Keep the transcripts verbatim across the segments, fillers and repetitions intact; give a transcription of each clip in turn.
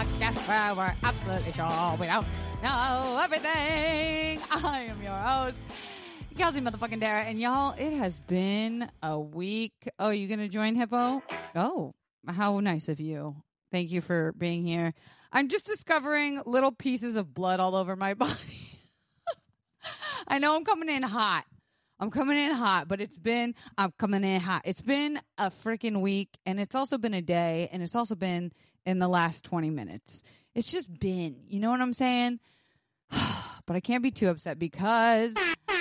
podcast where we're absolutely sure we don't know everything. I am your host, Kelsey motherfucking Dara, and y'all, it has been a week. Oh, you gonna join Hippo? Oh, how nice of you. Thank you for being here. I'm just discovering little pieces of blood all over my body. I know I'm coming in hot. I'm coming in hot, but it's been, I'm coming in hot. It's been a freaking week, and it's also been a day, and it's also been in the last twenty minutes. It's just been, you know what I'm saying? But I can't be too upset because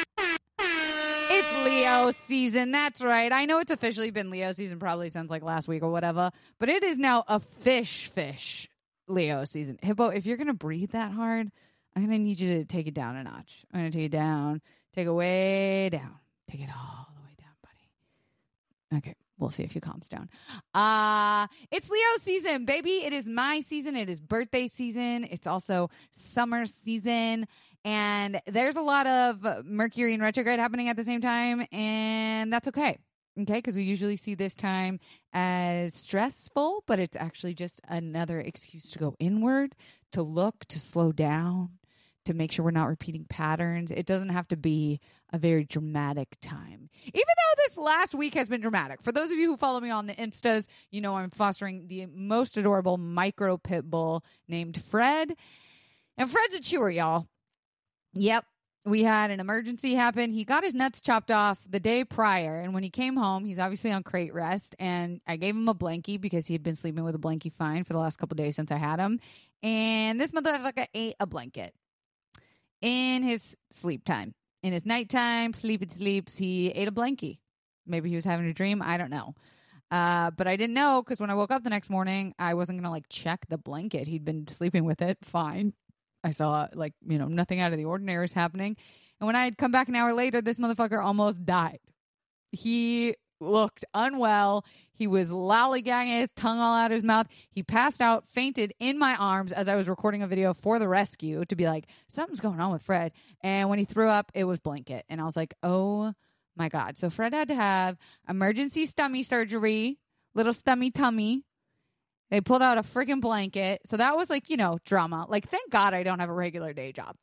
it's Leo season. That's right. I know it's officially been Leo season probably since like last week or whatever, but it is now a fish fish Leo season. Hippo, if you're going to breathe that hard, I'm going to need you to take it down a notch. I'm going to take it down. Take it way down. Take it all the way down, buddy. Okay, we'll see if he calms down. Uh, it's Leo season, baby. It is my season. It is birthday season. It's also summer season. And there's a lot of Mercury in retrograde happening at the same time. And that's okay. Okay, because we usually see this time as stressful, but it's actually just another excuse to go inward, to look, to slow down, to make sure we're not repeating patterns. It doesn't have to be a very dramatic time. Even though this last week has been dramatic. For those of you who follow me on the Instas, you know I'm fostering the most adorable micro pit bull named Fred. And Fred's a chewer, y'all. Yep. We had an emergency happen. He got his nuts chopped off the day prior. And when he came home, he's obviously on crate rest. And I gave him a blankie because he had been sleeping with a blankie fine for the last couple days since I had him. And this motherfucker ate a blanket in his sleep time. In his nighttime, sleep and sleeps, he ate a blankie. Maybe he was having a dream. I don't know. Uh, but I didn't know because when I woke up the next morning, I wasn't going to like check the blanket. He'd been sleeping with it. Fine. I saw like, you know, nothing out of the ordinary was happening. And when I had come back an hour later, this motherfucker almost died. He looked unwell. He was lollygagging his tongue all out of his mouth. He passed out, fainted in my arms as I was recording a video for the rescue to be like, something's going on with Fred. And when he threw up, it was blanket. And I was like, oh my God. So Fred had to have emergency stomach surgery, little stomach tummy. They pulled out a freaking blanket. So that was like, you know, drama. Like, thank God I don't have a regular day job.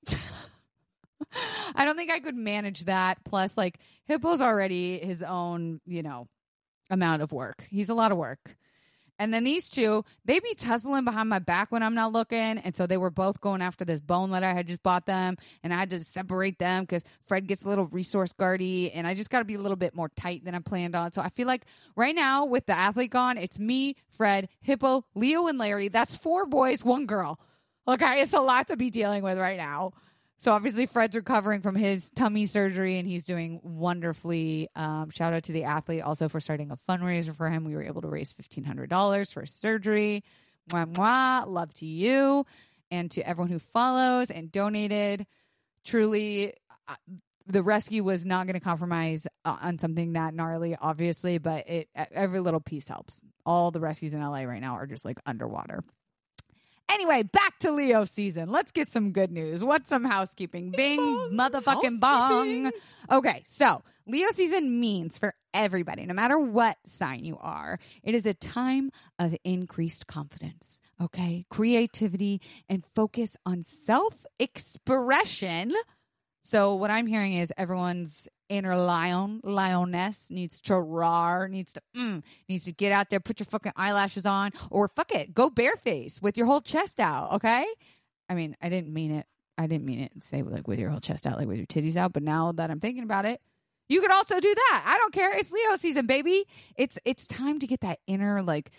I don't think I could manage that. Plus, like, Hippo's already his own, you know, amount of work. He's a lot of work. And then these two, they be tussling behind my back when I'm not looking. And so they were both going after this bone that I had just bought them. And I had to separate them because Fred gets a little resource guardy. And I just got to be a little bit more tight than I planned on. So I feel like right now with the athlete gone, it's me, Fred, Hippo, Leo, and Larry. That's four boys, one girl. Okay, it's a lot to be dealing with right now. So obviously Fred's recovering from his tummy surgery and he's doing wonderfully. Um, shout out to the athlete also for starting a fundraiser for him. We were able to raise fifteen hundred dollars for his surgery. Mwah, mwah. Love to you and to everyone who follows and donated. Truly, uh, the rescue was not going to compromise uh, on something that gnarly, obviously, but it every little piece helps. All the rescues in L A right now are just like underwater. Anyway, back to Leo season. Let's get some good news. What's some housekeeping? Bing, Bing motherfucking bong. Okay, so Leo season means for everybody, no matter what sign you are, it is a time of increased confidence, okay? Creativity and focus on self-expression. So what I'm hearing is everyone's inner lion, lioness needs to roar, needs to, mm, needs to get out there, put your fucking eyelashes on, or fuck it, go bareface with your whole chest out, okay? I mean, I didn't mean it. I didn't mean it to say like with your whole chest out, like with your titties out. But now that I'm thinking about it, you could also do that. I don't care. It's Leo season, baby. It's it's time to get that inner like.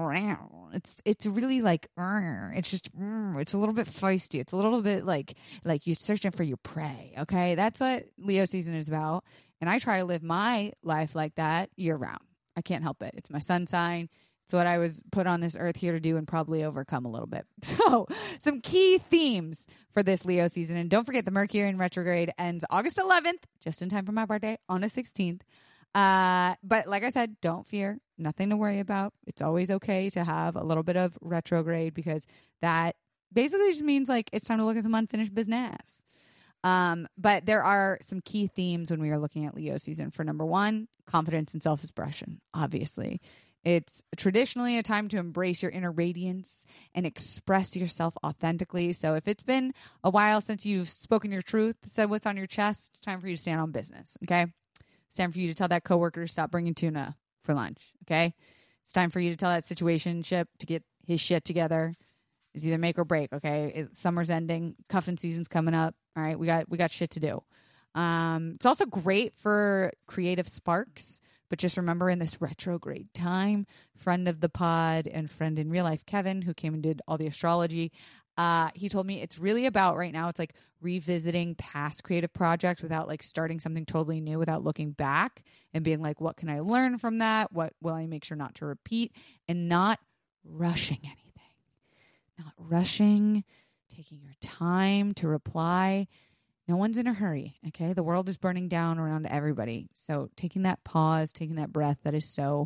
It's it's really like it's just it's a little bit feisty. It's a little bit like like you're searching for your prey. Okay, that's what Leo season is about. And I try to live my life like that year round. I can't help it. It's my sun sign. It's what I was put on this earth here to do and probably overcome a little bit. So some key themes for this Leo season. And don't forget the Mercury in retrograde ends August eleventh, just in time for my birthday on the sixteenth. Uh, but like I said, don't fear. Nothing to worry about. It's always okay to have a little bit of retrograde because that basically just means like it's time to look at some unfinished business. Um, but there are some key themes when we are looking at Leo season. For number one, confidence and self-expression, obviously. It's traditionally a time to embrace your inner radiance and express yourself authentically. So if it's been a while since you've spoken your truth, said what's on your chest, time for you to stand on business, okay? It's time for you to tell that coworker to stop bringing tuna for lunch, okay? It's time for you to tell that situationship to get his shit together. It's either make or break, okay? It, summer's ending, cuffing season's coming up. All right, we got we got shit to do. Um, it's also great for creative sparks. But just remember, in this retrograde time, friend of the pod and friend in real life, Kevin, who came and did all the astrology, uh, he told me it's really about right now, it's like revisiting past creative projects without like starting something totally new, without looking back and being like, what can I learn from that? What will I make sure not to repeat? And not rushing anything, not rushing, taking your time to reply. No one's in a hurry, okay? The world is burning down around everybody. So taking that pause, taking that breath, that is so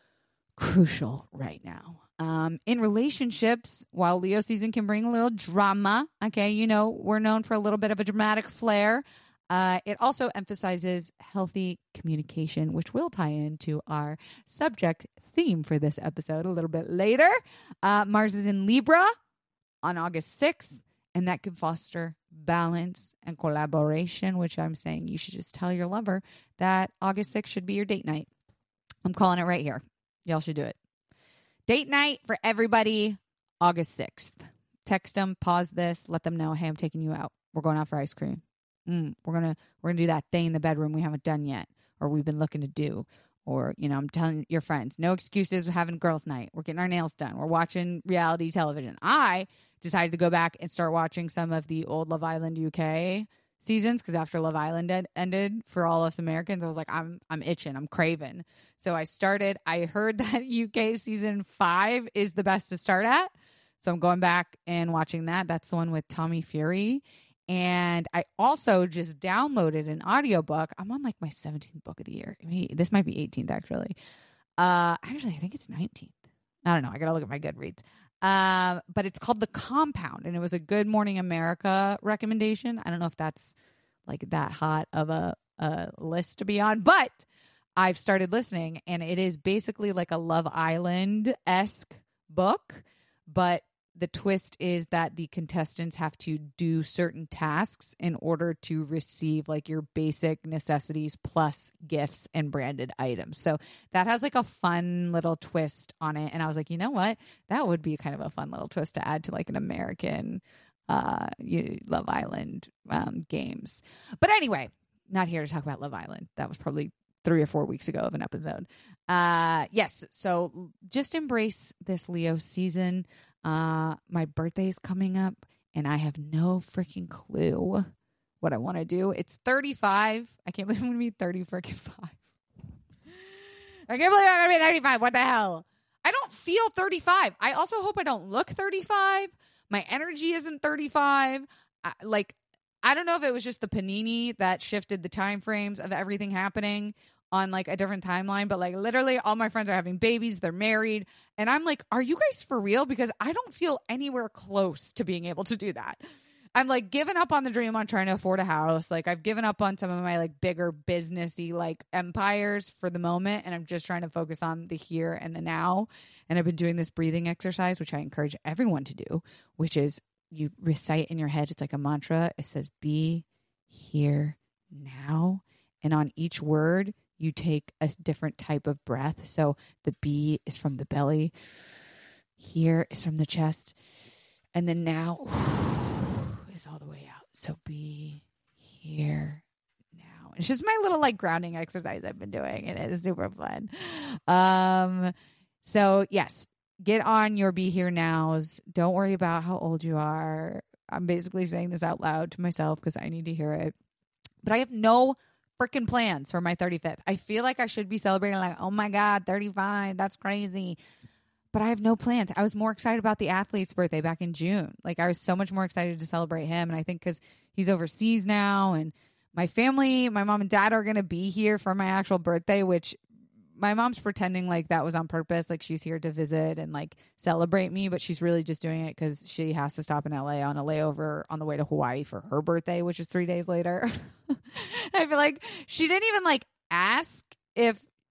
crucial right now. Um, in relationships, while Leo season can bring a little drama, okay, you know, we're known for a little bit of a dramatic flair. Uh, it also emphasizes healthy communication, which will tie into our subject theme for this episode a little bit later. Uh, Mars is in Libra on August sixth. And that can foster balance and collaboration, which I'm saying you should just tell your lover that August sixth should be your date night. I'm calling it right here. Y'all should do it. Date night for everybody, August sixth. Text them, pause this, let them know, hey, I'm taking you out. We're going out for ice cream. Mm, we're gonna we're gonna do that thing in the bedroom we haven't done yet, or we've been looking to do. Or, you know, I'm telling your friends, no excuses of having girls' night. We're getting our nails done. We're watching reality television. I decided to go back and start watching some of the old Love Island U K seasons because after Love Island ed- ended for all us Americans, I was like, I'm I'm itching. I'm craving. So I started. I heard that U K season five is the best to start at. So I'm going back and watching that. That's the one with Tommy Fury. And I also just downloaded an audiobook. I'm on like my seventeenth book of the year. I mean, this might be eighteenth actually. Uh, actually, I think it's nineteenth. I don't know. I got to look at my Goodreads. Um, but it's called The Compound, and it was a Good Morning America recommendation. I don't know if that's like that hot of a, a list to be on, but I've started listening, and it is basically like a Love Island-esque book, but the twist is that the contestants have to do certain tasks in order to receive like your basic necessities plus gifts and branded items. So that has like a fun little twist on it. And I was like, you know what? That would be kind of a fun little twist to add to like an American uh, Love Island um, games. But anyway, not here to talk about Love Island. That was probably three or four weeks ago of an episode. Uh, yes. So just embrace this Leo season. Uh, my birthday is coming up and I have no freaking clue what I want to do. It's thirty-five. I can't believe I'm going to be thirty freaking five. I can't believe I'm going to be thirty-five. What the hell? I don't feel thirty-five. I also hope I don't look thirty-five. My energy isn't thirty-five. I, like, I don't know if it was just the panini that shifted the time frames of everything happening on like a different timeline, but like literally all my friends are having babies, they're married, and I'm like, are you guys for real? Because I don't feel anywhere close to being able to do that. I'm like giving up on the dream on trying to afford a house. Like I've given up on some of my like bigger businessy like empires for the moment, and I'm just trying to focus on the here and the now. And I've been doing this breathing exercise, which I encourage everyone to do, which is you recite in your head. It's like a mantra. It says, be here now. And on each word, you take a different type of breath. So the B is from the belly. Here is from the chest. And then now is all the way out. So be here now. It's just my little like grounding exercise I've been doing. And it is super fun. Um, so yes, get on your be here nows. Don't worry about how old you are. I'm basically saying this out loud to myself because I need to hear it. But I have no freaking plans for my thirty-fifth. I feel like I should be celebrating like, oh my God, thirty-five. That's crazy. But I have no plans. I was more excited about the athlete's birthday back in June. Like I was so much more excited to celebrate him. And I think because he's overseas now and my family, my mom and dad are going to be here for my actual birthday, which my mom's pretending like that was on purpose. Like she's here to visit and like celebrate me, but she's really just doing it because she has to stop in L A on a layover on the way to Hawaii for her birthday, which is three days later. I feel like she didn't even like ask if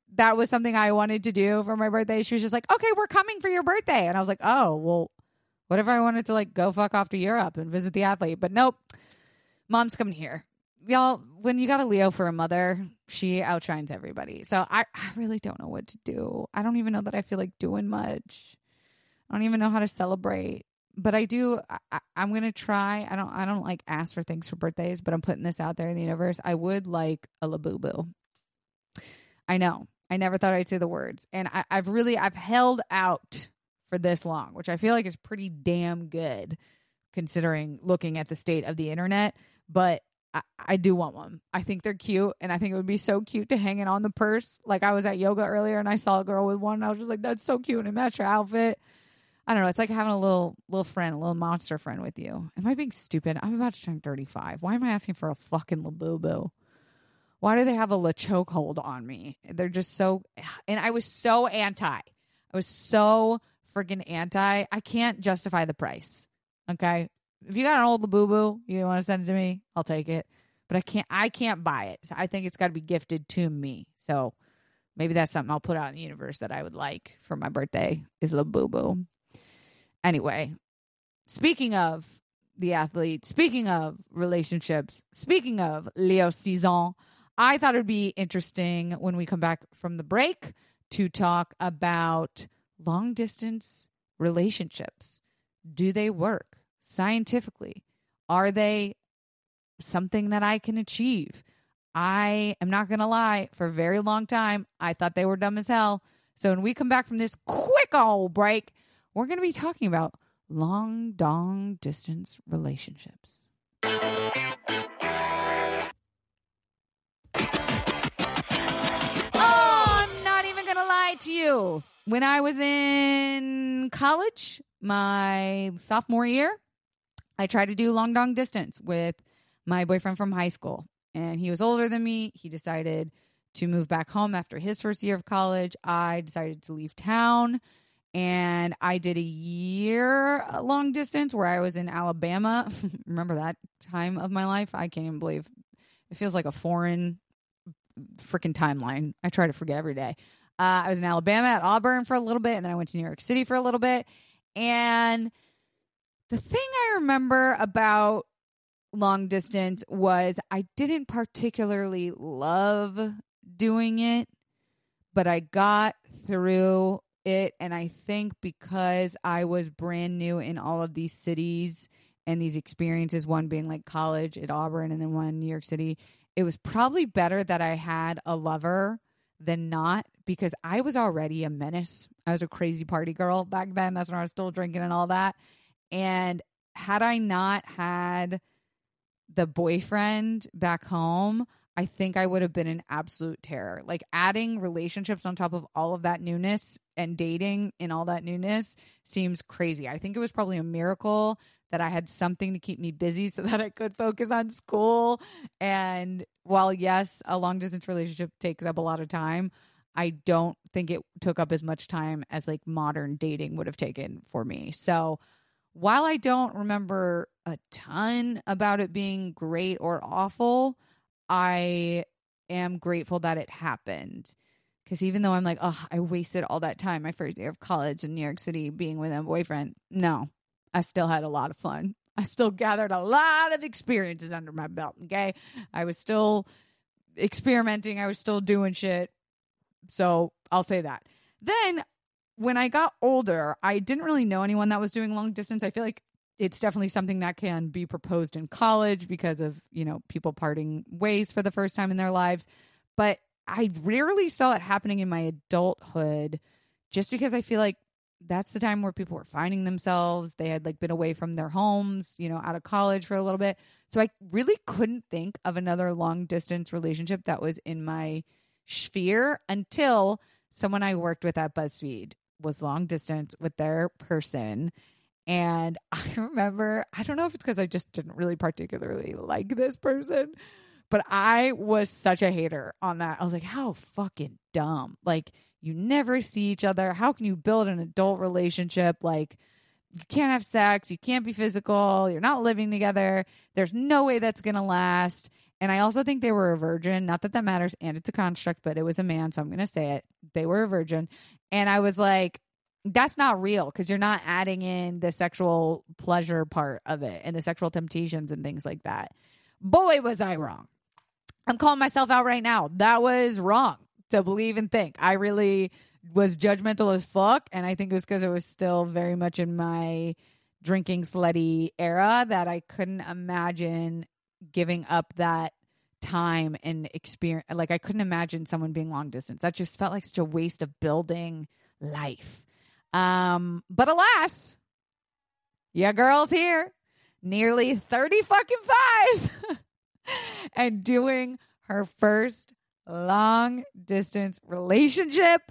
that was something I wanted to do for my birthday. She was just like, okay, we're coming for your birthday. And I was like, oh, well, what if I wanted to like go fuck off to Europe and visit the athlete? But nope, mom's coming here. Y'all, when you got a Leo for a mother, she outshines everybody. So I, I really don't know what to do. I don't even know that I feel like doing much. I don't even know how to celebrate. But I do, I, I'm going to try. I don't I don't like ask for things for birthdays, but I'm putting this out there in the universe. I would like a Labubu. I know. I never thought I'd say the words. And I, I've really, I've held out for this long, which I feel like is pretty damn good considering looking at the state of the internet. But I, I do want one. I think they're cute. And I think it would be so cute to hang it on the purse. Like I was at yoga earlier and I saw a girl with one. And I was just like, that's so cute. And it matched her outfit. I don't know. It's like having a little little friend, a little monster friend with you. Am I being stupid? I'm about to turn thirty-five. Why am I asking for a fucking Labubu? Why do they have a La chokehold on me? They're just so... And I was so anti. I was so freaking anti. I can't justify the price. Okay? If you got an old Labubu, you want to send it to me, I'll take it. But I can't I can't buy it. So I think it's got to be gifted to me. So maybe that's something I'll put out in the universe that I would like for my birthday is Labubu. Anyway, speaking of the athlete, speaking of relationships, speaking of Leo season, I thought it would be interesting when we come back from the break to talk about long distance relationships. Do they work scientifically? Are they something that I can achieve? I am not going to lie, for a very long time, I thought they were dumb as hell. So when we come back from this quick old break, we're going to be talking about long, long distance relationships. Oh, I'm not even going to lie to you. When I was in college, my sophomore year, I tried to do long, long distance with my boyfriend from high school. And he was older than me. He decided to move back home after his first year of college. I decided to leave town. And I did a year long distance where I was in Alabama. Remember that time of my life? I can't even believe it feels like a foreign freaking timeline. I try to forget every day. Uh, I was in Alabama at Auburn for a little bit, and then I went to New York City for a little bit. And the thing I remember about long distance was I didn't particularly love doing it, but I got through it. And I think because I was brand new in all of these cities and these experiences, one being like college at Auburn and then one in New York City, it was probably better that I had a lover than not, because I was already a menace. I was a crazy party girl back then. That's when I was still drinking and all that. And had I not had the boyfriend back home, I think I would have been an absolute terror. Like adding relationships on top of all of that newness and dating in all that newness seems crazy. I think it was probably a miracle that I had something to keep me busy so that I could focus on school. And while, yes, a long distance relationship takes up a lot of time, I don't think it took up as much time as like modern dating would have taken for me. So while I don't remember a ton about it being great or awful, I am grateful that it happened. Because even though I'm like, oh, I wasted all that time, my first year of college in New York City being with a boyfriend, no, I still had a lot of fun. I still gathered a lot of experiences under my belt, okay? I was still experimenting. I was still doing shit. So I'll say that. Then when I got older, I didn't really know anyone that was doing long distance. I feel like it's definitely something that can be proposed in college because of, you know, people parting ways for the first time in their lives. But I rarely saw it happening in my adulthood, just because I feel like that's the time where people were finding themselves. They had like been away from their homes, you know, out of college for a little bit. So I really couldn't think of another long distance relationship that was in my sphere until someone I worked with at BuzzFeed was long distance with their person. And I remember, I don't know if it's because I just didn't really particularly like this person, but I was such a hater on that. I was like, how fucking dumb. Like, you never see each other. How can you build an adult relationship? Like, you can't have sex. You can't be physical. You're not living together. There's no way that's going to last. And I also think they were a virgin. Not that that matters, and it's a construct, but it was a man, so I'm going to say it. They were a virgin. And I was like, that's not real, because you're not adding in the sexual pleasure part of it and the sexual temptations and things like that. Boy, was I wrong. I'm calling myself out right now. That was wrong to believe and think. I really was judgmental as fuck, and I think it was because it was still very much in my drinking slutty era that I couldn't imagine giving up that time and experience. Like, I couldn't imagine someone being long distance. That just felt like such a waste of building life. Um, but alas, yeah, girl's here, nearly thirty fucking five, and doing her first long distance relationship.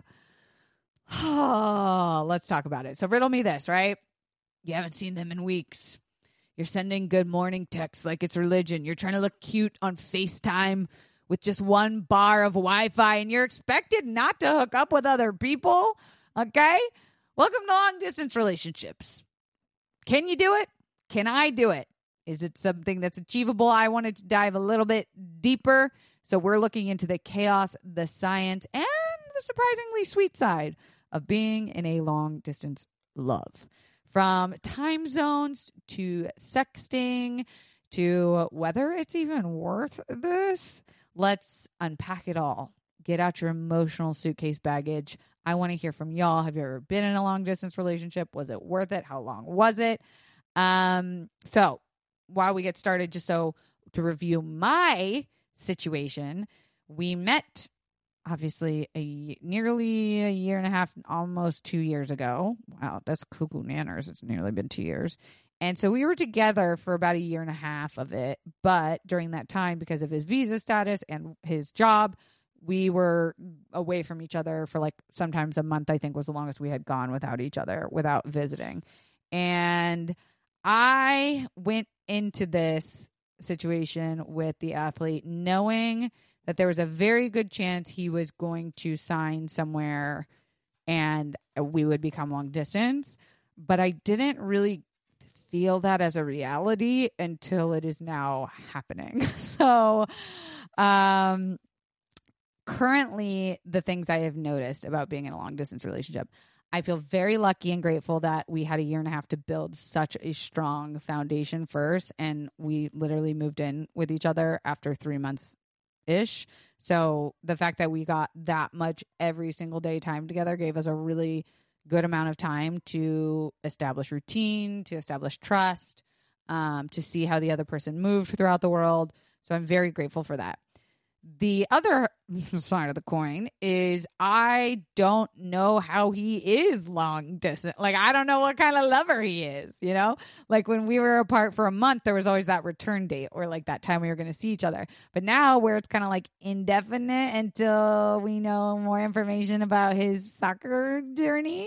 Oh, let's talk about it. So riddle me this, right? You haven't seen them in weeks. You're sending good morning texts like it's religion. You're trying to look cute on FaceTime with just one bar of Wi-Fi, and you're expected not to hook up with other people. Okay? Welcome to long distance relationships. Can you do it? Can I do it? Is it something that's achievable? I wanted to dive a little bit deeper. So we're looking into the chaos, the science, and the surprisingly sweet side of being in a long distance love. From time zones to sexting to whether it's even worth this. Let's unpack it all. Get out your emotional suitcase baggage. I want to hear from y'all. Have you ever been in a long distance relationship? Was it worth it? How long was it? Um, so while we get started, just so to review my situation, we met obviously a nearly a year and a half, almost two years ago. Wow, that's cuckoo nanners. It's nearly been two years. And so we were together for about a year and a half of it. But during that time, because of his visa status and his job, we were away from each other for like sometimes a month, I think was the longest we had gone without each other, without visiting. And I went into this situation with the athlete knowing that there was a very good chance he was going to sign somewhere and we would become long distance. But I didn't really feel that as a reality until it is now happening. So, um, currently, the things I have noticed about being in a long distance relationship, I feel very lucky and grateful that we had a year and a half to build such a strong foundation first. And we literally moved in with each other after three months ish. So the fact that we got that much every single day time together gave us a really good amount of time to establish routine, to establish trust, um, to see how the other person moved throughout the world. So I'm very grateful for that. The other side of the coin is I don't know how he is long distance. Like, I don't know what kind of lover he is, you know? Like, when we were apart for a month, there was always that return date or like that time we were going to see each other. But now where it's kind of like indefinite until we know more information about his soccer journey,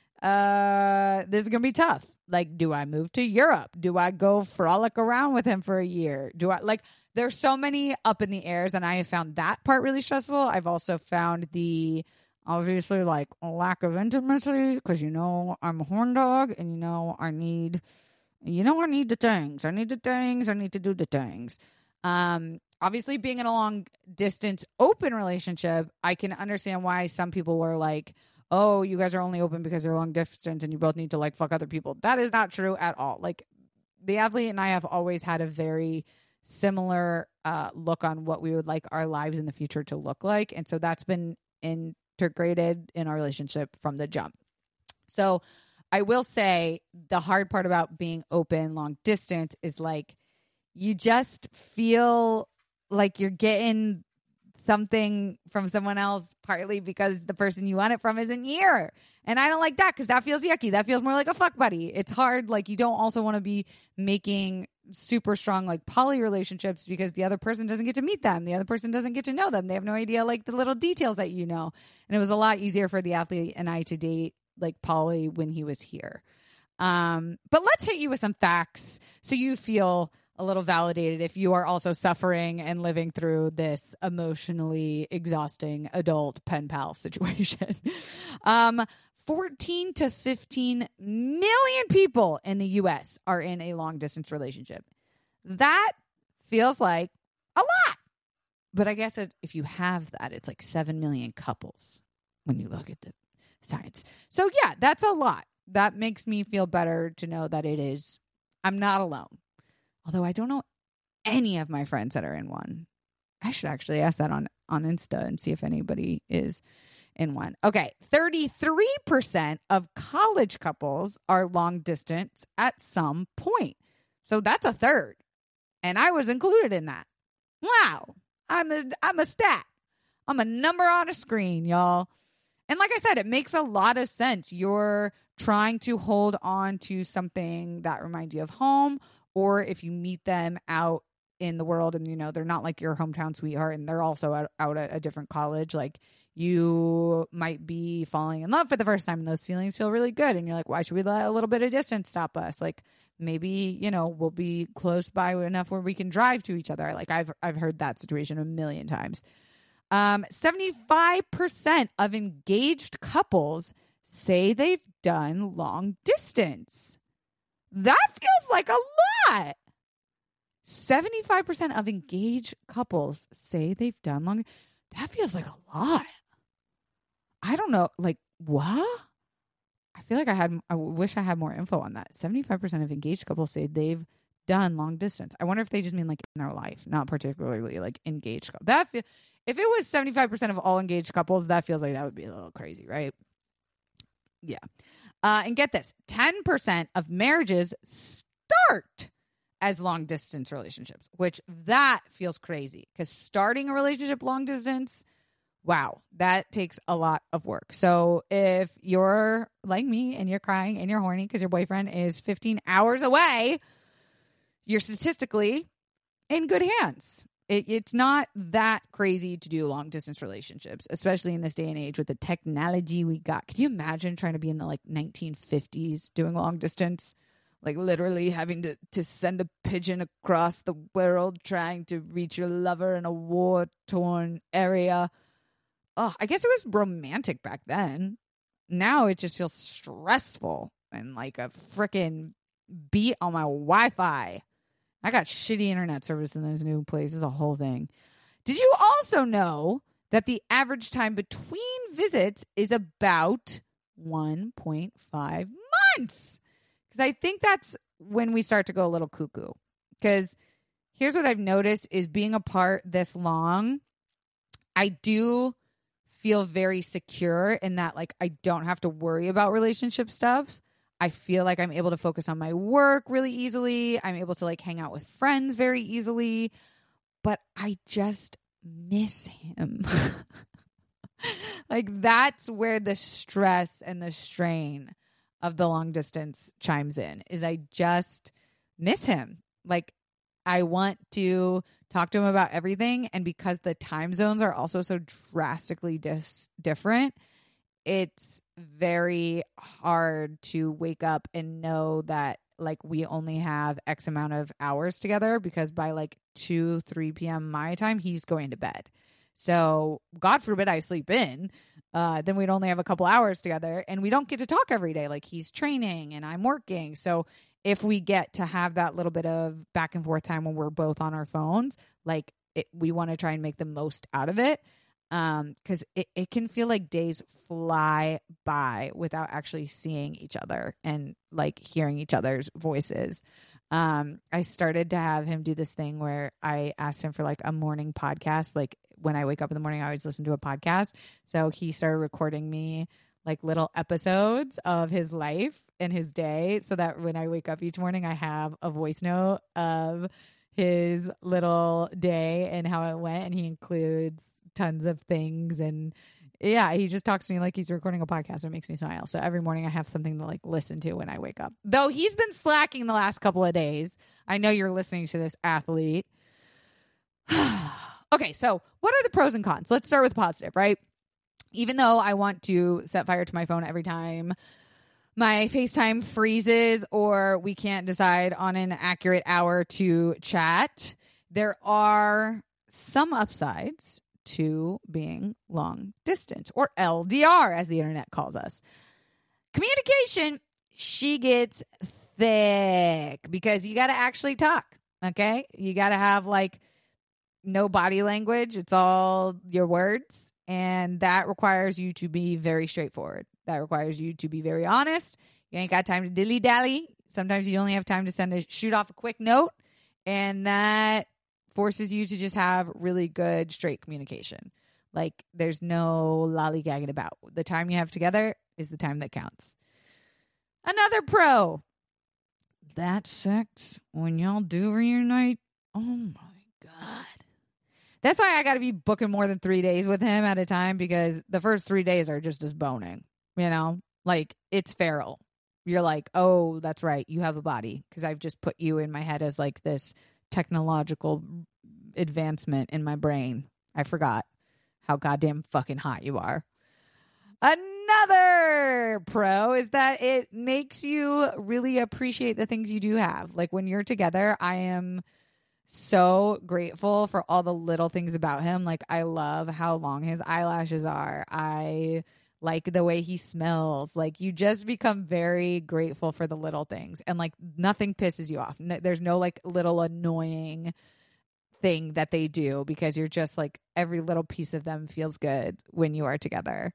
uh, this is going to be tough. Like, do I move to Europe? Do I go frolic around with him for a year? Do I, like... There's so many up in the airs, and I have found that part really stressful. I've also found the, obviously, like, lack of intimacy, because, you know, I'm a horn dog, and, you know, I need, you know, I need the things. I need the things. I need to do the things. Um, obviously, being in a long-distance open relationship, I can understand why some people were like, oh, you guys are only open because you're long distance, and you both need to, like, fuck other people. That is not true at all. Like, the athlete and I have always had a very similar uh, look on what we would like our lives in the future to look like. And so that's been integrated in our relationship from the jump. So I will say the hard part about being open long distance is like, you just feel like you're getting something from someone else, partly because the person you want it from isn't here. And I don't like that because that feels yucky. That feels more like a fuck buddy. It's hard. Like, you don't also want to be making super strong like poly relationships because the other person doesn't get to meet them. The other person doesn't get to know them. They have no idea like the little details that you know. And it was a lot easier for the athlete and I to date like poly when he was here. Um, but let's hit you with some facts so you feel a little validated if you are also suffering and living through this emotionally exhausting adult pen pal situation. um, fourteen to fifteen million people in the U S are in a long distance relationship. That feels like a lot. But I guess if you have that, it's like seven million couples when you look at the science. So yeah, that's a lot. That makes me feel better to know that it is, I'm not alone. Although I don't know any of my friends that are in one. I should actually ask that on, on Insta and see if anybody is in one. Okay, thirty-three percent of college couples are long distance at some point. So that's a third. And I was included in that. Wow. I'm a, I'm a stat. I'm a number on a screen, y'all. And like I said, it makes a lot of sense. You're trying to hold on to something that reminds you of home, or if you meet them out in the world and, you know, they're not like your hometown sweetheart and they're also out, out at a different college, like you might be falling in love for the first time and those feelings feel really good. And you're like, why should we let a little bit of distance stop us? Like maybe, you know, we'll be close by enough where we can drive to each other. Like I've, I've heard that situation a million times. Um, seventy-five percent of engaged couples say they've done long distance. That feels like a lot. seventy-five percent of engaged couples say they've done long. That feels like a lot. I don't know. Like, what? I feel like I had, I wish I had more info on that. seventy-five percent of engaged couples say they've done long distance. I wonder if they just mean like in their life, not particularly like engaged. That feel, if it was seventy-five percent of all engaged couples, that feels like that would be a little crazy, right? Yeah. Uh, and get this, ten percent of marriages start as long distance relationships, which that feels crazy because starting a relationship long distance, wow, that takes a lot of work. So if you're like me and you're crying and you're horny because your boyfriend is fifteen hours away, you're statistically in good hands. It, it's not that crazy to do long distance relationships, especially in this day and age with the technology we got. Can you imagine trying to be in the like nineteen fifties doing long distance? Like literally having to, to send a pigeon across the world trying to reach your lover in a war-torn area. Oh, I guess it was romantic back then. Now it just feels stressful and like a freaking beat on my Wi-Fi. I got shitty internet service in this new place. It's a whole thing. Did you also know that the average time between visits is about one point five months? Because I think that's when we start to go a little cuckoo. Because here's what I've noticed is being apart this long, I do feel very secure in that, like, I don't have to worry about relationship stuff. I feel like I'm able to focus on my work really easily. I'm able to like hang out with friends very easily, but I just miss him. Like that's where the stress and the strain of the long distance chimes in, is I just miss him. Like I want to talk to him about everything. And because the time zones are also so drastically dis- different, it's very hard to wake up and know that like we only have X amount of hours together, because by like two, three p.m. my time, he's going to bed. So God forbid I sleep in, uh, then we'd only have a couple hours together and we don't get to talk every day. Like he's training and I'm working. So if we get to have that little bit of back and forth time when we're both on our phones, like it, we want to try and make the most out of it. Um, because it, it can feel like days fly by without actually seeing each other and like hearing each other's voices. Um, I started to have him do this thing where I asked him for like a morning podcast. Like when I wake up in the morning, I always listen to a podcast. So he started recording me like little episodes of his life and his day, so that when I wake up each morning, I have a voice note of his little day and how it went. And he includes tons of things. And yeah, he just talks to me like he's recording a podcast. It makes me smile. So every morning I have something to like listen to when I wake up. Though he's been slacking the last couple of days. I know you're listening to this, athlete. Okay, so what are the pros and cons? Let's start with positive, right? Even though I want to set fire to my phone every time my FaceTime freezes or we can't decide on an accurate hour to chat, there are some upsides to being long distance, or L D R as the internet calls us. Communication, she gets thick because you got to actually talk. Okay. You got to have like no body language. It's all your words. And that requires you to be very straightforward. That requires you to be very honest. You ain't got time to dilly-dally. Sometimes you only have time to send a shoot off a quick note. And that forces you to just have really good, straight communication. Like, there's no lollygagging about. The time you have together is the time that counts. Another pro. That sex, when y'all do reunite, oh my God. That's why I got to be booking more than three days with him at a time, because the first three days are just as boning, you know? Like, it's feral. You're like, oh, that's right. You have a body, because I've just put you in my head as like this technological advancement in my brain. I forgot how goddamn fucking hot you are. Another pro is that it makes you really appreciate the things you do have. Like, when you're together, I am so grateful for all the little things about him. Like, I love how long his eyelashes are. I like the way he smells. Like, you just become very grateful for the little things. And like, nothing pisses you off. No, there's no like little annoying thing that they do, because you're just like, every little piece of them feels good when you are together.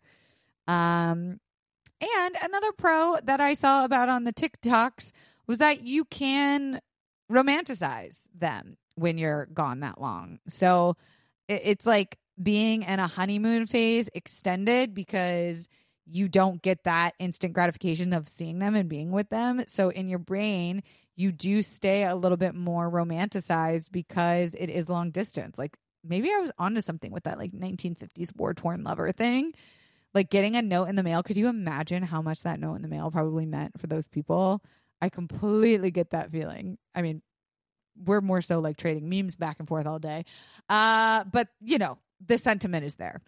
Um, and another pro that I saw about on the TikToks was that you can romanticize them when you're gone that long. So it, it's like being in a honeymoon phase extended, because you don't get that instant gratification of seeing them and being with them. So in your brain, you do stay a little bit more romanticized because it is long distance. Like, maybe I was onto something with that like nineteen fifties war-torn lover thing. Like, getting a note in the mail. Could you imagine how much that note in the mail probably meant for those people? I completely get that feeling. I mean, we're more so like trading memes back and forth all day. Uh, but, you know, the sentiment is there.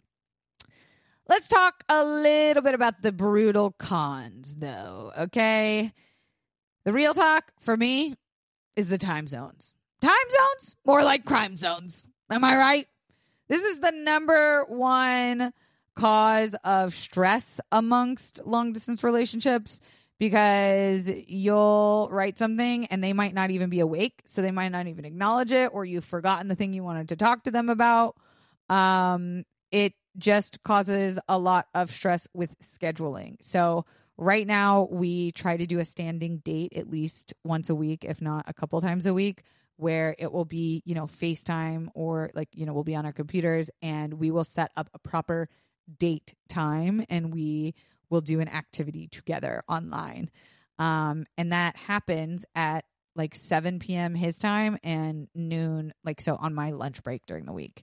Let's talk a little bit about the brutal cons, though, okay? The real talk for me is the time zones. Time zones? More like crime zones. Am I right? This is the number one cause of stress amongst long-distance relationships, because you'll write something and they might not even be awake, so they might not even acknowledge it, or you've forgotten the thing you wanted to talk to them about. Um, it just causes a lot of stress with scheduling. So right now we try to do a standing date at least once a week, if not a couple times a week, where it will be, you know, FaceTime, or like, you know, we'll be on our computers and we will set up a proper date time, and we will do an activity together online. Um, and that happens at like seven p.m. his time and noon, like, so on my lunch break during the week.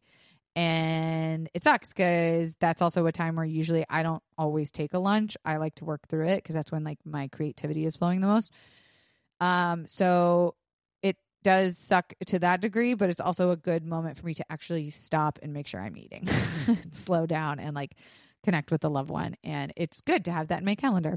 And it sucks because that's also a time where usually I don't always take a lunch. I like to work through it because that's when like my creativity is flowing the most. Um, so it does suck to that degree, but it's also a good moment for me to actually stop and make sure I'm eating, slow down, and like connect with a loved one. And it's good to have that in my calendar.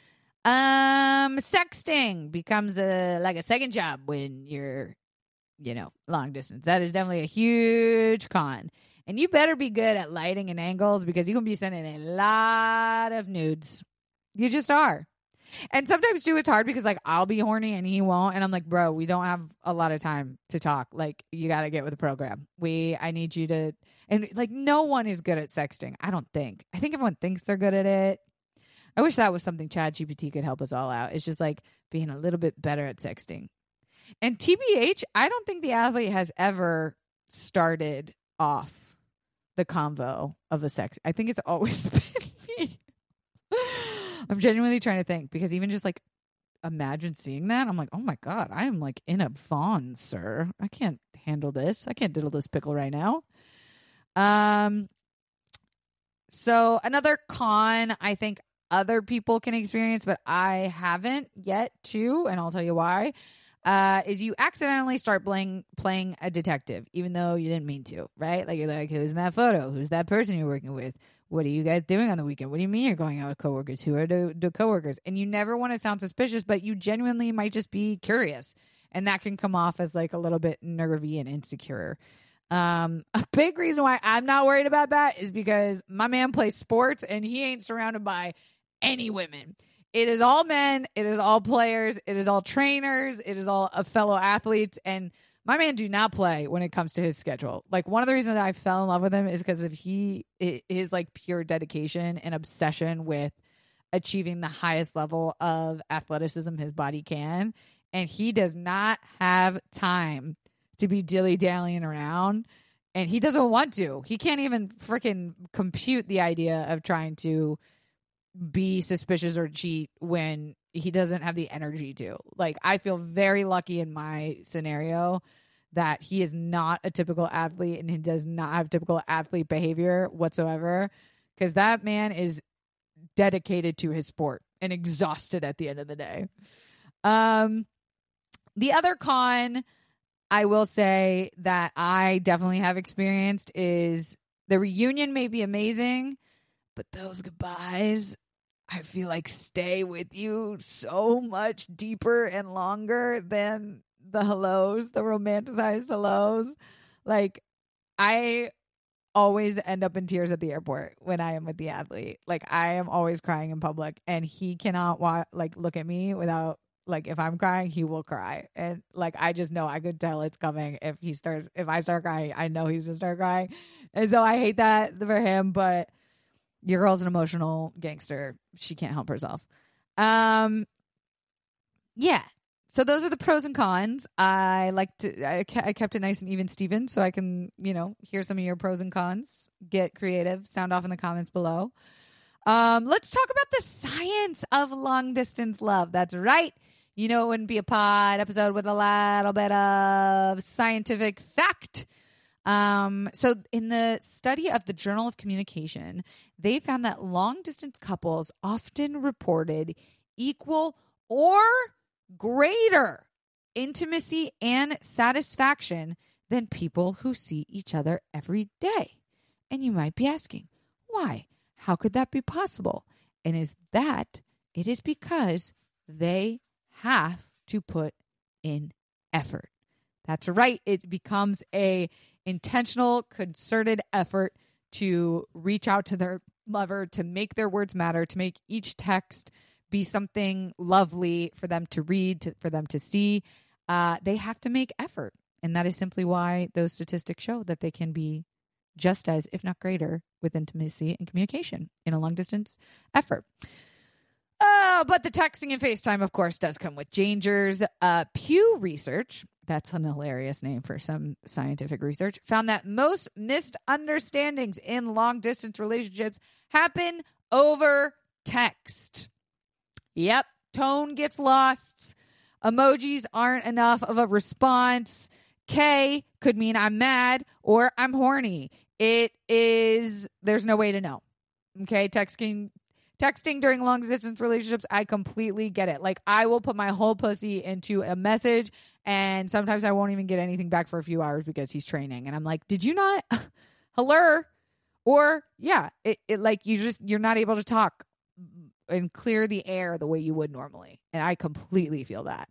Um, sexting becomes a like a second job when you're, you know, long distance. That is definitely a huge con. And you better be good at lighting and angles, because you're going to be sending a lot of nudes. You just are. And sometimes too, it's hard because like I'll be horny and he won't. And I'm like, bro, we don't have a lot of time to talk. Like, you got to get with the program. We, I need you to, and like, no one is good at sexting. I don't think. I think everyone thinks they're good at it. I wish that was something ChatGPT could help us all out. It's just like being a little bit better at sexting. And T B H, I don't think the athlete has ever started off the convo of a sex. I think it's always been me. I'm genuinely trying to think, because even just like imagine seeing that, I'm like, oh my God, I am like in a fawn, sir. I can't handle this. I can't diddle this pickle right now. Um. So another con I think other people can experience, but I haven't yet too, and I'll tell you why, uh, is you accidentally start playing, playing a detective, even though you didn't mean to, right? Like, you're like, who's in that photo? Who's that person you're working with? What are you guys doing on the weekend? What do you mean you're going out with coworkers? Who are the, the coworkers? And you never want to sound suspicious, but you genuinely might just be curious. And that can come off as like a little bit nervy and insecure. Um, a big reason why I'm not worried about that is because my man plays sports and he ain't surrounded by any women. It is all men. It is all players. It is all trainers. It is all fellow athletes. And My man do not play when it comes to his schedule. Like, one of the reasons that I fell in love with him is because of he his like pure dedication and obsession with achieving the highest level of athleticism his body can. And he does not have time to be dilly-dallying around. And he doesn't want to. He can't even freaking compute the idea of trying to be suspicious or cheat when he doesn't have the energy to. Like, I feel very lucky in my scenario that he is not a typical athlete and he does not have typical athlete behavior whatsoever, because that man is dedicated to his sport and exhausted at the end of the day. Um, the other con I will say that I definitely have experienced is the reunion may be amazing, but those goodbyes, I feel like, stay with you so much deeper and longer than the hellos, the romanticized hellos. Like, I always end up in tears at the airport when I am with the athlete. Like, I am always crying in public, and he cannot wa- like look at me without, like, if I'm crying, he will cry. And like, I just know, I could tell it's coming. If he starts, if I start crying, I know he's gonna start crying. And so I hate that for him, but your girl's an emotional gangster. She can't help herself. Um, yeah. So those are the pros and cons. I like to, I, I kept it nice and even, Steven, so I can, you know, hear some of your pros and cons. Get creative. Sound off in the comments below. Um, let's talk about the science of long distance love. That's right. You know, it wouldn't be a pod episode with a little bit of scientific fact. Um, so in the study of the Journal of Communication, they found that long distance couples often reported equal or greater intimacy and satisfaction than people who see each other every day. And you might be asking, why? How could that be possible? And is that it is because they have to put in effort. That's right. It becomes a intentional, concerted effort to reach out to their lover, to make their words matter, to make each text be something lovely for them to read, to, for them to see. Uh, they have to make effort. And that is simply why those statistics show that they can be just as, if not greater, with intimacy and communication in a long distance effort. Uh, but the texting and FaceTime, of course, does come with dangers. Uh, Pew Research, that's an hilarious name for some scientific research, found that most misunderstandings in long-distance relationships happen over text. Yep, tone gets lost. Emojis aren't enough of a response. K could mean I'm mad or I'm horny. It is, there's no way to know. Okay, texting Texting during long distance relationships, I completely get it. Like, I will put my whole pussy into a message, and sometimes I won't even get anything back for a few hours because he's training. And I'm like, did you not? Hello? Or, yeah, it, it like you just, you're not able to talk and clear the air the way you would normally. And I completely feel that.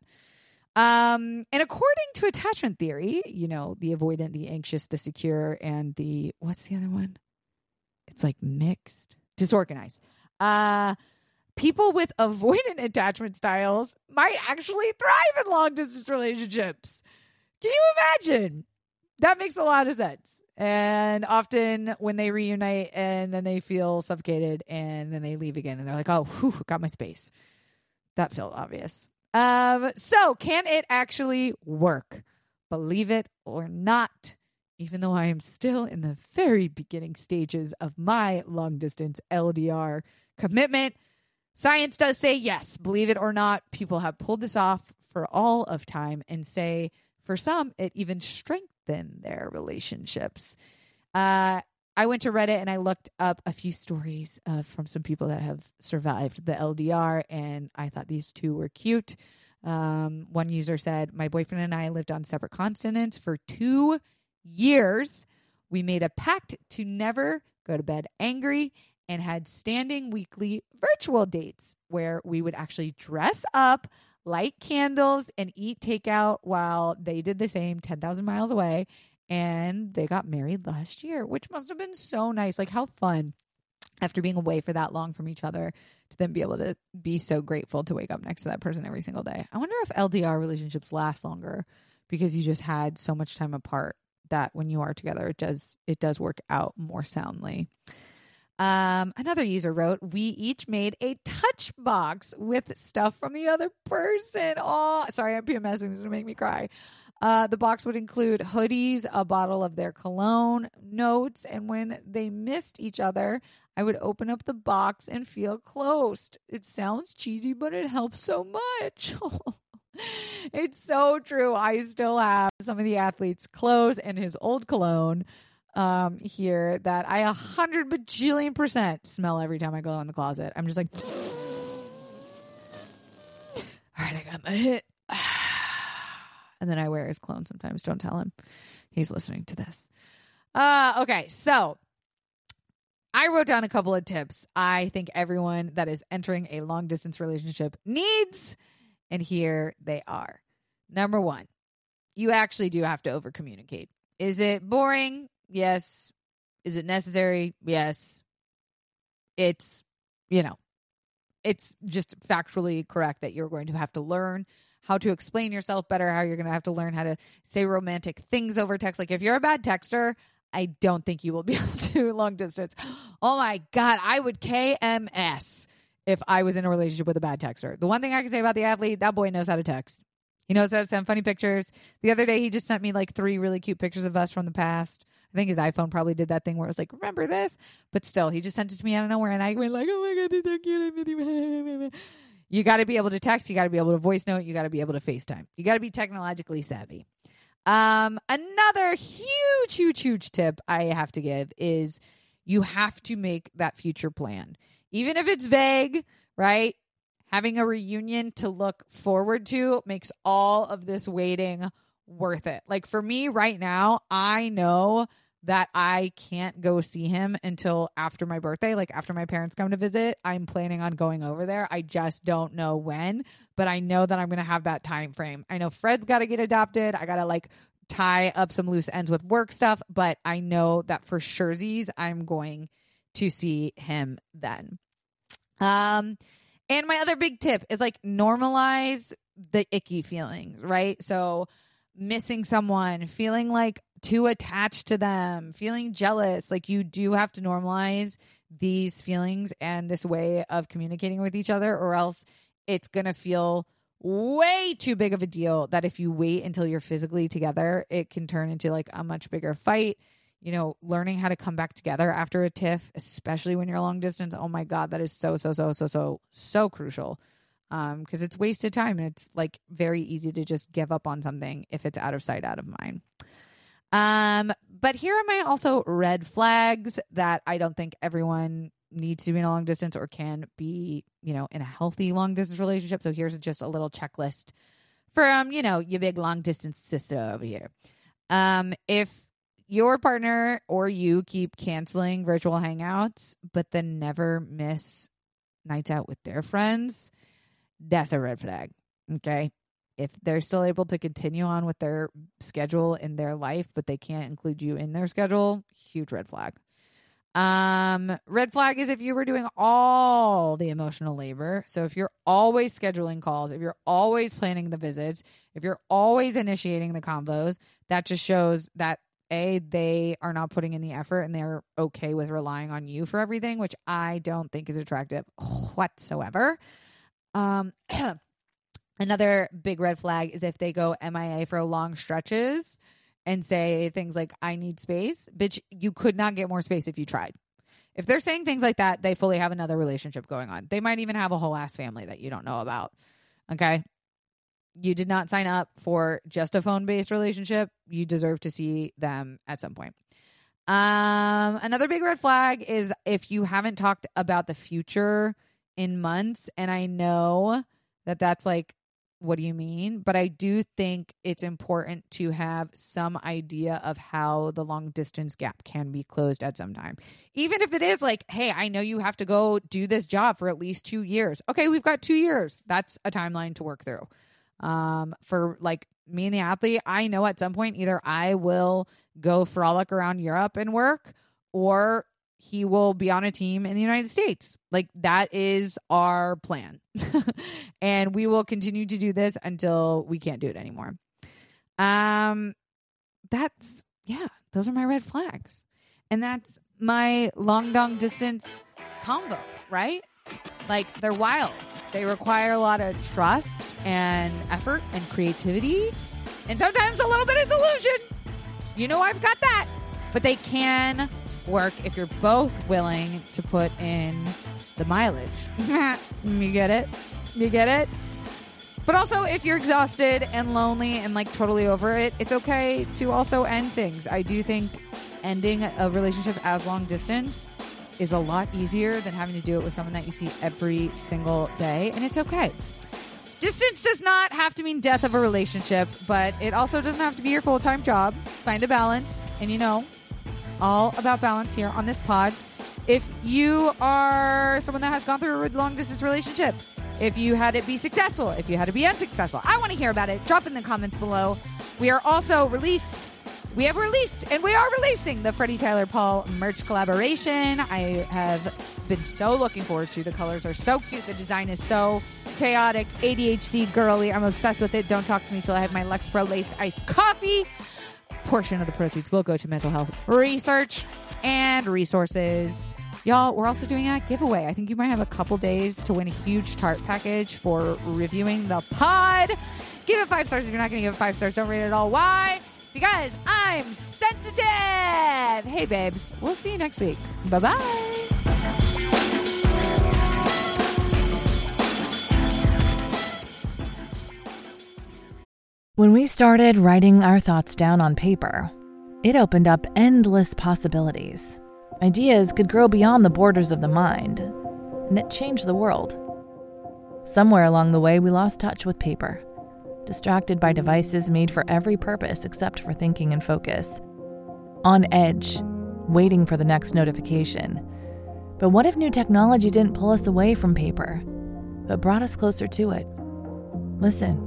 Um, and according to attachment theory, you know, the avoidant, the anxious, the secure, and the, what's the other one? It's like mixed, disorganized. Uh, people with avoidant attachment styles might actually thrive in long distance relationships. Can you imagine? That makes a lot of sense. And often when they reunite and then they feel suffocated and then they leave again and they're like, oh, whew, got my space. That felt obvious. Um, so can it actually work? Believe it or not, even though I am still in the very beginning stages of my long distance L D R commitment, science does say yes. Believe it or not, people have pulled this off for all of time and say for some, it even strengthened their relationships. Uh, I went to Reddit and I looked up a few stories uh, from some people that have survived the L D R, and I thought these two were cute. Um, one user said, my boyfriend and I lived on separate continents for two years. We made a pact to never go to bed angry and had standing weekly virtual dates where we would actually dress up, light candles, and eat takeout while they did the same ten thousand miles away. And they got married last year, which must have been so nice. Like, how fun after being away for that long from each other to then be able to be so grateful to wake up next to that person every single day. I wonder if L D R relationships last longer because you just had so much time apart that when you are together, it does, it does work out more soundly. Um, another user wrote, we each made a touch box with stuff from the other person. Oh, sorry, I'm PMSing. This is going to make me cry. Uh, the box would include hoodies, a bottle of their cologne, notes, and when they missed each other, I would open up the box and feel closed. It sounds cheesy, but it helps so much. It's so true. I still have some of the athletes' clothes and his old cologne um, here that I a hundred bajillion percent smell every time I go in the closet. I'm just like, all right, I got my hit. And then I wear his cologne sometimes. Don't tell him he's listening to this. Uh, okay, so I wrote down a couple of tips I think everyone that is entering a long distance relationship needs. And here they are. Number one, you actually do have to over communicate. Is it boring? Yes. Is it necessary? Yes. It's, you know, it's just factually correct that you're going to have to learn how to explain yourself better, how you're going to have to learn how to say romantic things over text. Like if you're a bad texter, I don't think you will be able to do long distance. Oh my God, I would K M S if I was in a relationship with a bad texter. The one thing I can say about the athlete, that boy knows how to text. He knows how to send funny pictures. The other day, he just sent me like three really cute pictures of us from the past. I think his iPhone probably did that thing where it was like, remember this? But still, he just sent it to me out of nowhere. And I went like, oh my God, they're so cute. I miss you. You got to be able to text. You got to be able to voice note. You got to be able to FaceTime. You got to be technologically savvy. Um, another huge, huge, huge tip I have to give is you have to make that future plan. Even if it's vague, right? Having a reunion to look forward to makes all of this waiting worth it. Like for me right now, I know that I can't go see him until after my birthday, like after my parents come to visit. I'm planning on going over there. I just don't know when, but I know that I'm going to have that time frame. I know Fred's got to get adopted. I got to like tie up some loose ends with work stuff, but I know that for surezies, I'm going to see him then. Um, and my other big tip is like normalize the icky feelings, right? So missing someone, feeling like too attached to them, feeling jealous, like you do have to normalize these feelings and this way of communicating with each other, or else it's going to feel way too big of a deal that if you wait until you're physically together, it can turn into like a much bigger fight. You know, learning how to come back together after a tiff, especially when you're long distance. Oh my God, that is so, so, so, so, so, so crucial. Um, because it's wasted time and it's like very easy to just give up on something if it's out of sight, out of mind. Um, but here are my also red flags that I don't think everyone needs to be in a long distance or can be, you know, in a healthy long distance relationship. So here's just a little checklist from, you know, your big long distance sister over here. Um, if your partner or you keep canceling virtual hangouts, but then never miss nights out with their friends, that's a red flag. Okay. If they're still able to continue on with their schedule in their life, but they can't include you in their schedule, huge red flag. Um, red flag is if you were doing all the emotional labor. So if you're always scheduling calls, if you're always planning the visits, if you're always initiating the convos, that just shows that A, they are not putting in the effort and they're okay with relying on you for everything, which I don't think is attractive whatsoever. Um, another big red flag is if they go M I A for long stretches and say things like, I need space. Bitch, you could not get more space if you tried. If they're saying things like that, they fully have another relationship going on. They might even have a whole ass family that you don't know about. Okay? You did not sign up for just a phone-based relationship. You deserve to see them at some point. Um, another big red flag is if you haven't talked about the future in months. And I know that that's like, what do you mean? But I do think it's important to have some idea of how the long distance gap can be closed at some time. Even if it is like, hey, I know you have to go do this job for at least two years. Okay, we've got two years. That's a timeline to work through. Um, for like me and the athlete, I know at some point either I will go frolic around Europe and work, or he will be on a team in the United States. Like that is our plan. And we will continue to do this until we can't do it anymore. Um, that's, yeah, those are my red flags. And that's my long, long distance combo, right? Like, they're wild. They require a lot of trust and effort and creativity and sometimes a little bit of delusion. You know, I've got that. But they can work if you're both willing to put in the mileage. You get it? You get it? But also, if you're exhausted and lonely and like totally over it, it's okay to also end things. I do think ending a relationship as long distance is a lot easier than having to do it with someone that you see every single day, and it's okay. Distance does not have to mean death of a relationship, but it also doesn't have to be your full-time job. Find a balance, and you know, all about balance here on this pod. If you are someone that has gone through a long-distance relationship, if you had it be successful, if you had to be unsuccessful, I want to hear about it. Drop in the comments below. We are also released, we have released, and we are releasing the Freddie Tyler Paul merch collaboration. I have been so looking forward to. The colors are so cute. The design is so chaotic, A D H D girly. I'm obsessed with it. Don't talk to me till I have my Lexapro laced iced coffee. Portion of the proceeds will go to mental health research and resources. Y'all, we're also doing a giveaway. I think you might have a couple days to win a huge Tarte package for reviewing the pod. Give it five stars. If you're not going to give it five stars, don't rate it at all. Why? Because I'm sensitive. Hey, babes. We'll see you next week. Bye-bye. When we started writing our thoughts down on paper, it opened up endless possibilities. Ideas could grow beyond the borders of the mind, and it changed the world. Somewhere along the way, we lost touch with paper, distracted by devices made for every purpose except for thinking and focus. On edge, waiting for the next notification. But what if new technology didn't pull us away from paper, but brought us closer to it? Listen.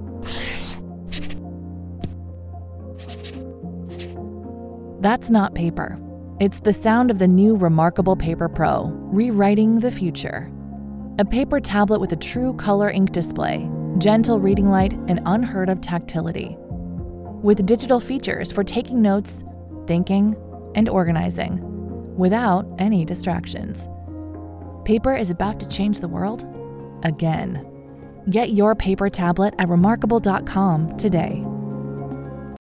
That's not paper. It's the sound of the new Remarkable Paper Pro, rewriting the future. A paper tablet with a true color ink display, gentle reading light, and unheard of tactility. With digital features for taking notes, thinking, and organizing, without any distractions. Paper is about to change the world again. Get your paper tablet at remarkable dot com today.